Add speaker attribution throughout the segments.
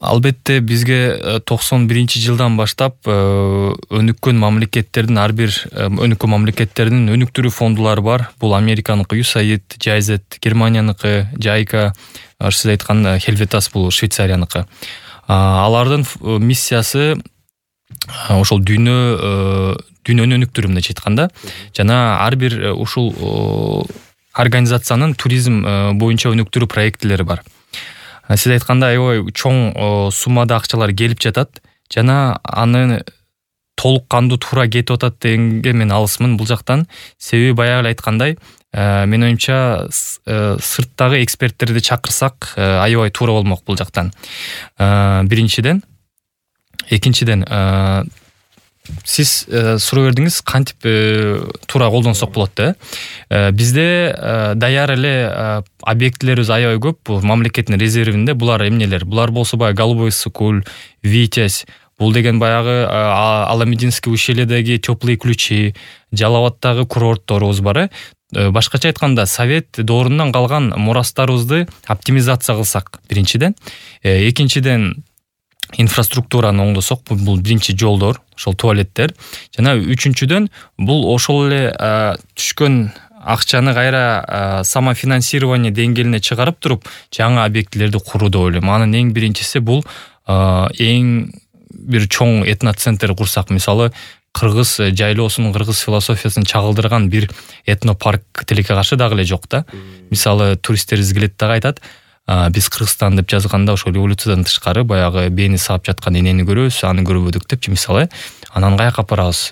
Speaker 1: Албетте бизге 91-жылдан баштап өнүккөн мамлекеттердин ар бир өнүккөн мамлекеттердин өнүктүрүү фондулары бар. Бул Американыкы USAID, GIZ, Германияныкы JICA, сиз айткан Helvetas бул Швейцарияныкы. Алардын миссиясы ошол дүйнөнү өнүктүрүү мындайча айтканда, жана ар бир ушул организациянын туризм боюнча өнүктүрүү проектилери бар. Сиз айткандай аябай чоң суммада акчалар келип жатат жана аны толук кандуу туура кетип атат дегенге мен алысмын бул жактан. Себеби баягы эле айткандай, менин оюмча сырттагы эксперттерди чакырсак аябай туура болмок бул жактан. Биринчиден, экинчиден сиз суроо бердиңиз, кантип туура колдонсок болот да. Бизде даяр эле объектилерибиз аябай көп. Бул мамлекеттин резервинде булар эмнелер? Булар болсо баягы Голубой Сокуль, Витязь, бул деген баягы Аламединский ущельедеги теплые ключи, Жалал Абадтагы курортторубуз бар. Башкача айтканда, совет доорунан калган мурастарыбызды оптимизация кылсак, биринчиден. Экинчиден, инфраструктураны оңдосок, бул биринчи жолдор, ошол туалеттер. Жана үчүнчүдөн, бул ошол эле түшкөн акчаны кайра самофинансирование деңгээлине чыгарып туруп, жаңы объектилерди куруу деп ойлойм. Анын эң биринчиси бул эң бир чоң этноцентр курсак. Мисалы, кыргыз жайлоосунун, кыргыз философиясын чагылдырган бир этнопарк тилекке каршы дагы эле жок да. Мисалы, туристтерибиз келет дагы айтат, биз Кыргызстан деп жазганда ошол революциядан тышкары баягы бээни саап жаткан энени көрөбүз, аны көрбөдүк депчи мисалы. Анан каяка барабыз?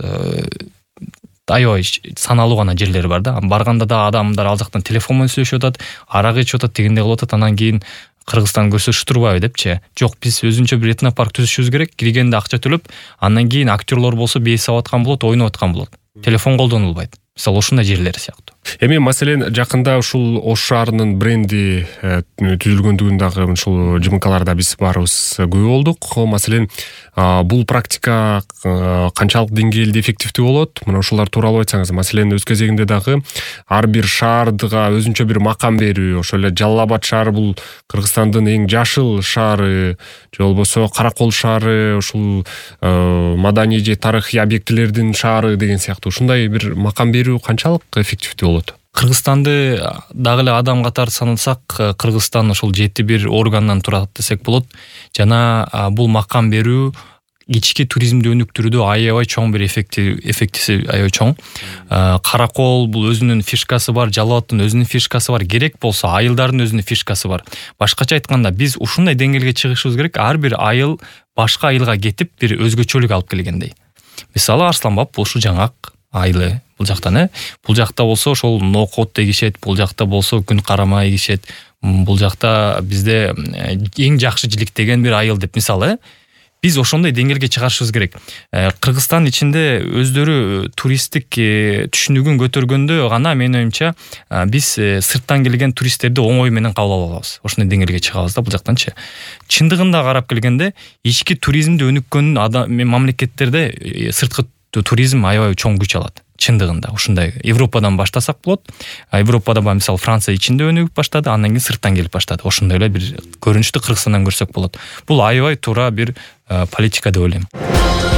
Speaker 1: Аябай саналуу гана жерлер бар да. Барганда да адамдар ал жактан телефон менен сүйлөшүп атат, арак ичип атат, дегендей кылып атат. Анан кийин Кыргызстан көрсө шутурбайбы депчи. Жок, биз өзүнчө бир этнопарк түзүшүбүз керек. Киргенде акча төлөп, андан кийин актерлор болсо бей саап аткан болот, ойноп аткан болот. Телефон колдонулбайт. Мисалы, ушундай жерлер сыяктуу.
Speaker 2: Эми маселен жакында ушул Ош шаарынын бренди түзүлгөндүгүн дагы ушул ЖМКларда биз баарыбыз күбө болдук. Маселен, бул практика канчалык деңгээлде эффективдүү болот? Мына ушулар тууралуу айтсаңыз. Маселен, өз кезегинде дагы ар бир шаардыга өзүнчө бир макам берүү, ошол эле Жалал Абад шаары бул Кыргызстандын эң жашыл шаары, же болбосо Каракол шаары, ушул маданий же тарыхый объектилердин шаары деген сыяктуу ушундай бир макам берүү канчалык эффективдүү болот?
Speaker 1: Кыргызстанды дагы эле адам катары санасак, Кыргызстан ошол 7 органдан турат десек болот. Жана бул макам берүү ички туризмди өнүктүрүүдө аябай чоң бир эффектиси аябай чоң. Каракол бул өзүнүн фишкасы бар, Жалал Абадтын өзүнүн фишкасы бар, керек болсо айылдардын өзүнүн фишкасы бар. Башкача айтканда, биз ушундай деңгээлге чыгышыбыз керек, ар бир айыл башка айылга кетип бир өзгөчөлүк алып келгендей. Мисалы, Арсланбаб бул ушу жаңак айылы бул жактан, бул жакта болсо ошол Нокот дегишет, бул жакта болсо Күн Карамай дегишет, бул жакта бизде эң жакшы жилик деген бир айыл деп мисалы. Биз ошондой деңгээлге чыгарышыбыз керек. Кыргызстан ичинде өздөрү туристтик түшүнүгүн көтөргөндө гана менин оюмча биз сырттан келген туристтерди оңой менен кабыл алабыз. Ошондой деңгээлге чыгабыз да бул жактанчы. Чындыгында карап келгенде, ички туризмди өнүккөн мамлекеттерде сырткы туризм аябай чоң күч алат. Чындыгында ушундай Европадан баштасак болот. Европада мисалы Франция ичинде өнүгүп баштады, андан кийин сырттан келип баштады. Ошондой эле бир көрүнүштү Кыргызстандан көрсөк болот. Бул аябай туура бир политика деп ойлойм.